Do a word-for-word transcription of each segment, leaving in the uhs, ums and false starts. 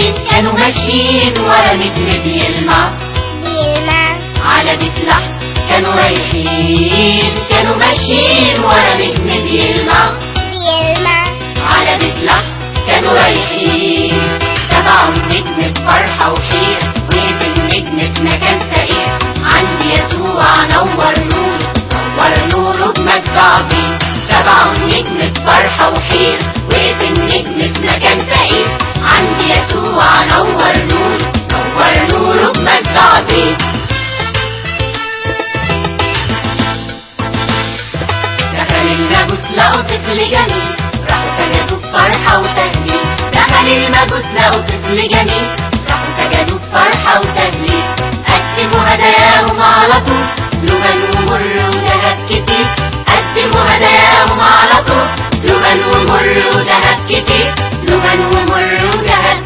بالليل كانوا ماشيين ورا نجم بيلمع بيلمع على بيت لحم. كانوا رايحين كانوا ماشيين ورا نجم بيلمع بيلمع على بيت لحم. كانوا رايحين تبعوا النجم بفرحة وحيرة، وقف النجم في مكان فقير. عندي يسوع نور نور نور نوره بمجد عظيم. تبعوا النجم بفرحة وحيرة، وقف النجم في مكان فقير. عندي يسوع نور نور نور نوره بمجد عظيم. دخل المجوس لقوا طفل جميل، راحوا سجدوا بفرحة وتهليل. دخل المجوس لقوا طفل جميل، راحوا سجدوا بفرحة وتهليل. قدموا هداياهم على طول، لبن ومر وذهب كتير. قدموا هداياهم على طول، لبن ومر وذهب كتير. لبن ومر وذهب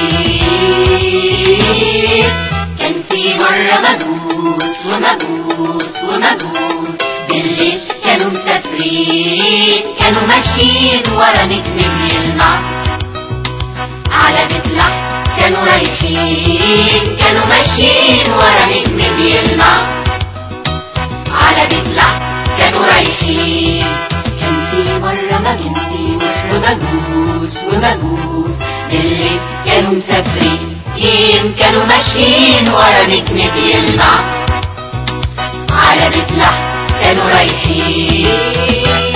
كتير. كان في مرة مجوس ومجوس ومجوس بالليل كانوا مسافرين، كانوا ماشيين ورا نجم بيلمع على بيت لحم. كانوا رايحين كانوا ماشيين ورا نجم بيلمع على بيت لحم. كانوا رايحين. كان في مرة مجوس ومجوس ومجوس بالليل كانوا مسافرين، كانوا ماشيين ورا نجم بيلمع على بيت لحم. كانوا رايحين